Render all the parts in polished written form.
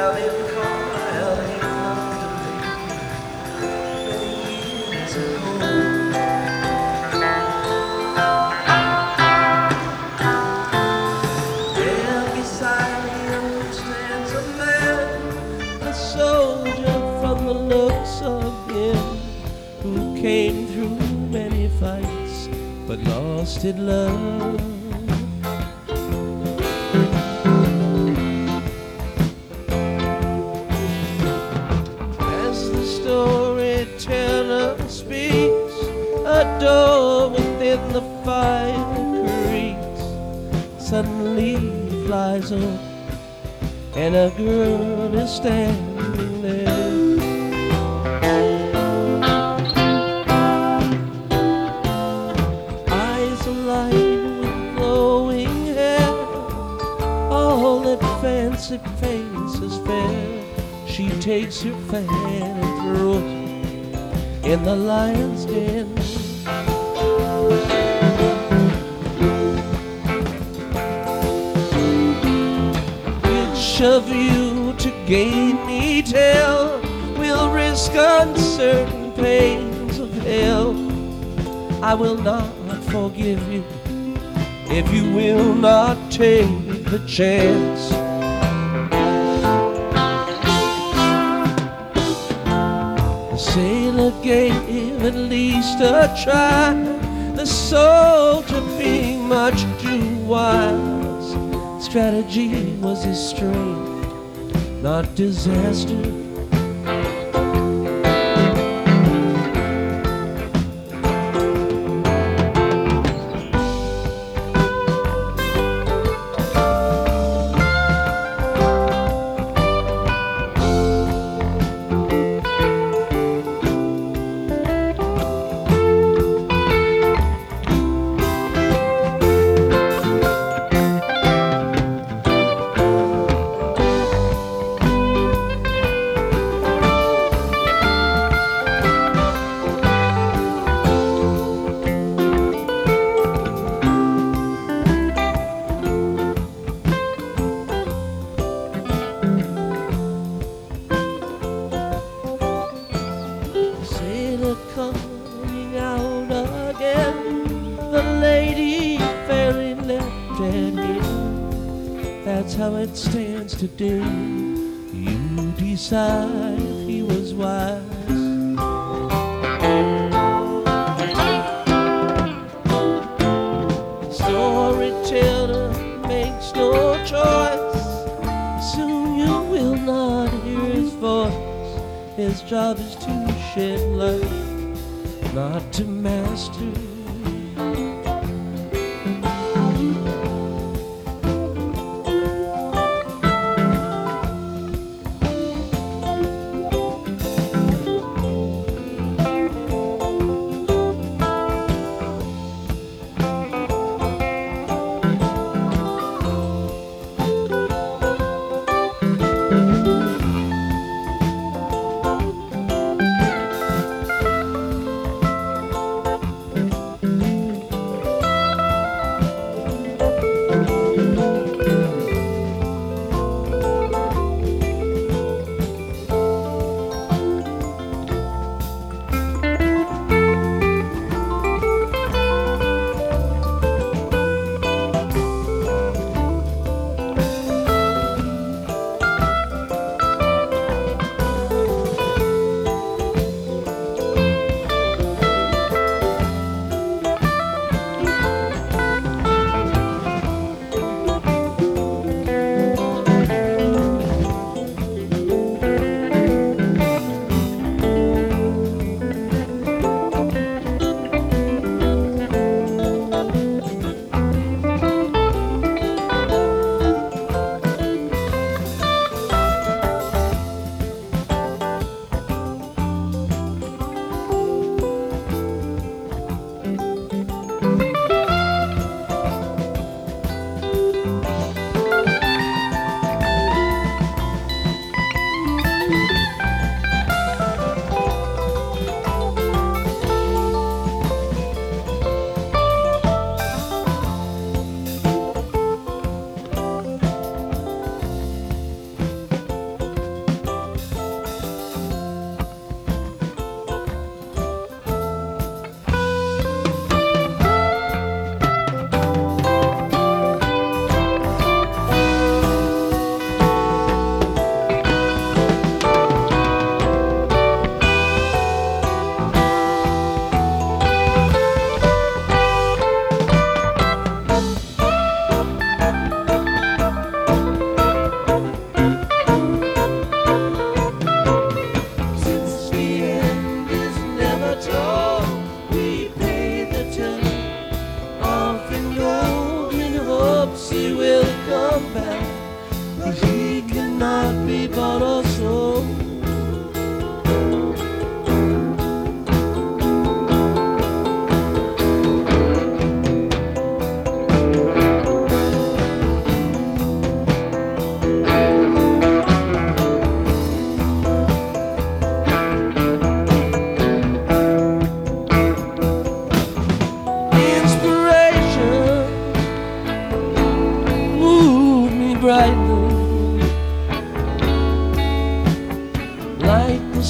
Came through many fights, but lost in love. As the storyteller speaks, a door within the fire creaks. Suddenly flies open, and a girl is standing there. Fancy face is fair. She takes her fan and throws it in the lion's den. Which of you to gain me tell will risk uncertain pains of hell? I will not forgive you if you will not take the chance. Sailor gave at least a try, the soldier being much too wise. Strategy was his strength, not disaster. Coming out again, the lady fairly leapt at him. That's how it stands today. You decide if he was wise. Storyteller makes no choice. Soon you will not hear his voice. His job is to shed light, not to master.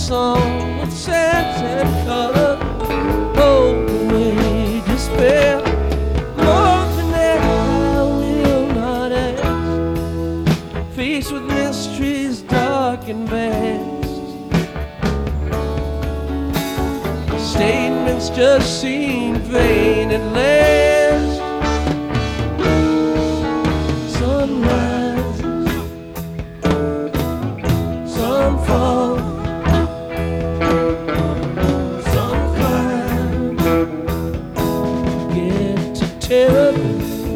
song with scent and color. Hold away despair. More than that I will not ask. Faced with mysteries dark and vast, statements just seem vain at last. Sun rises, sun falls, sun climbs, get to terror.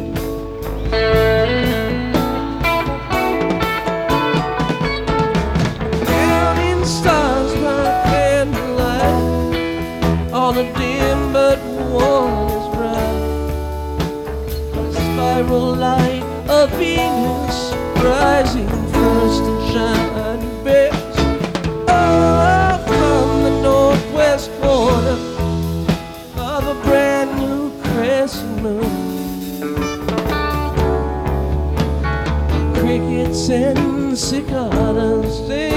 Counting stars by candlelight, on a dim but one is bright. A spiral light of Venus rising first and shining best. Oh, from the northwest corner of a brand new crescent moon, crickets and cicadas, they